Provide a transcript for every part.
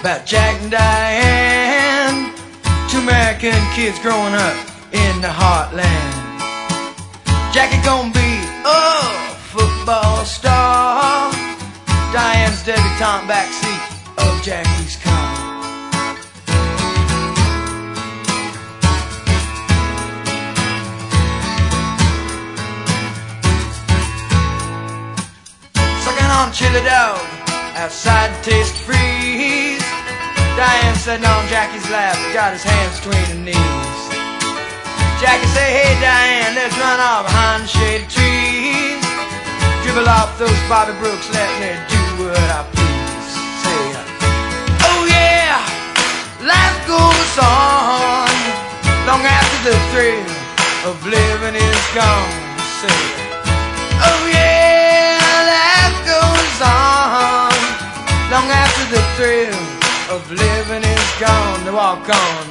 about Jack and Diane, two American kids growing up in the heartland. Jackie gonna be a football star, Diane's debutante backseat of Jackie's car. Sucking on chili dog outside the Taste Freeze, Diane sitting on Jackie's lap, got his hands between her knees. Jackie say, hey Diane, let's run off behind the shady trees, dribble off those Bobby Brooks, let me do what I please. Say, oh yeah, life goes on long after the thrill of living is gone. Say, oh yeah, life goes on long after the thrill of living is gone. To walk on.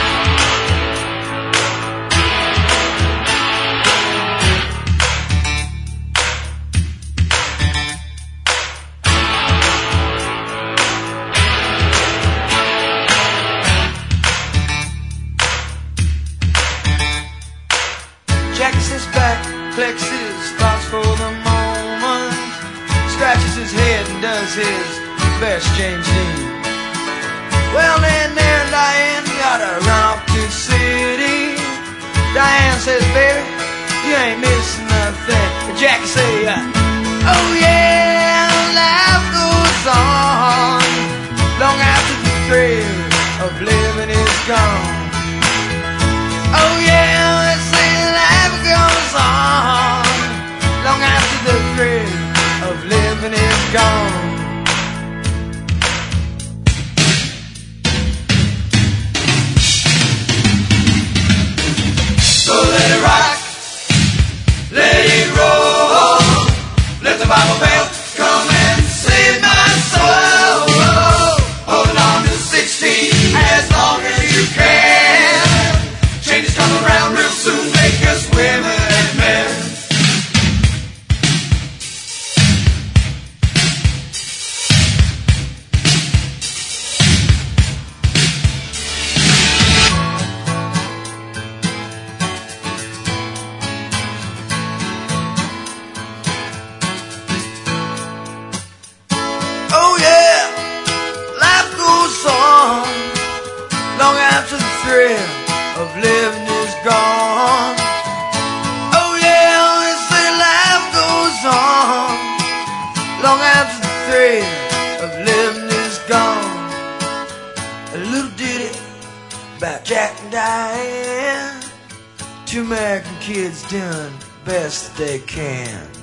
Jackie sits back, collects his thoughts for the moment, scratches his head and does his best James Dean. Well then there Diane gotta run off to the city. Diane says, baby, you ain't missing nothing. And Jackie say, oh yeah, life goes on long after the thrill of living is gone. Oh yeah, let's say life goes on long after the thrill of living is gone. So let it rock, let it roll, let the Bible Belt come and save my soul. Hold on to 16 as long as you can. Changes come around real soon, make us women and men. Oh yeah, life goes on long after the thrill of living is gone. Oh yeah, they say life goes on long after the thrill of living is gone. A little ditty about Jack and Diane, two American kids doing the best that they can.